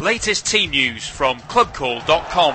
Latest team news from clubcall.com.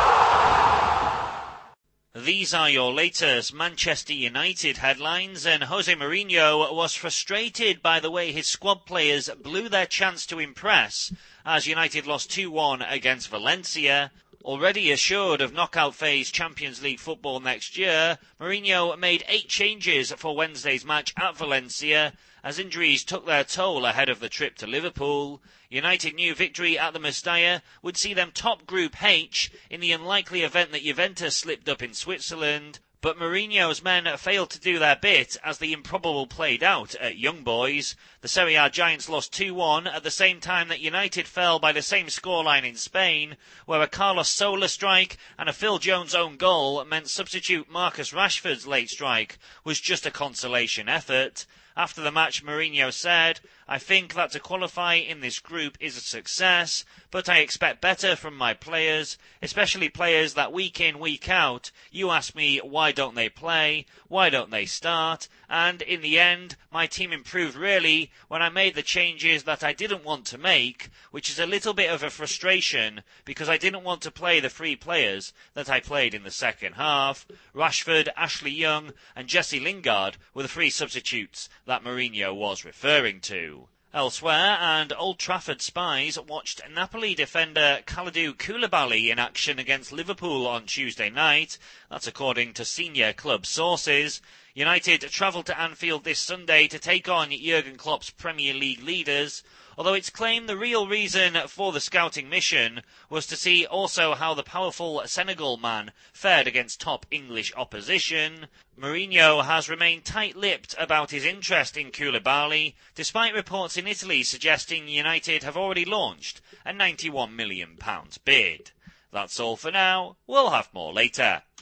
These are your latest Manchester United headlines, and Jose Mourinho was frustrated by the way his squad players blew their chance to impress as United lost 2-1 against Valencia. Already assured of knockout phase Champions League football next year, Mourinho made 8 changes for Wednesday's match at Valencia as injuries took their toll ahead of the trip to Liverpool. United knew victory at the Mestalla would see them top Group H in the unlikely event that Juventus slipped up in Switzerland, but Mourinho's men failed to do their bit as the improbable played out at Young Boys. The Serie A giants lost 2-1 at the same time that United fell by the same scoreline in Spain, where a Carlos Soler strike and a Phil Jones own goal meant substitute Marcus Rashford's late strike was just a consolation effort. After the match, Mourinho said, "I think that to qualify in this group is a success, but I expect better from my players, especially players that week in, week out, you ask me why don't they play, why don't they start, and in the end, my team improved really when I made the changes that I didn't want to make, which is a little bit of a frustration because I didn't want to play the 3 players that I played in the second half." Rashford, Ashley Young and Jesse Lingard were the 3 substitutes that Mourinho was referring to. Elsewhere, and Old Trafford spies watched Napoli defender Kalidou Koulibaly in action against Liverpool on Tuesday night. That's according to senior club sources. United travelled to Anfield this Sunday to take on Jurgen Klopp's Premier League leaders, although it's claimed the real reason for the scouting mission was to see also how the powerful Senegal man fared against top English opposition. Mourinho has remained tight-lipped about his interest in Koulibaly, despite reports in Italy suggesting United have already launched a £91 million bid. That's all for now. We'll have more later.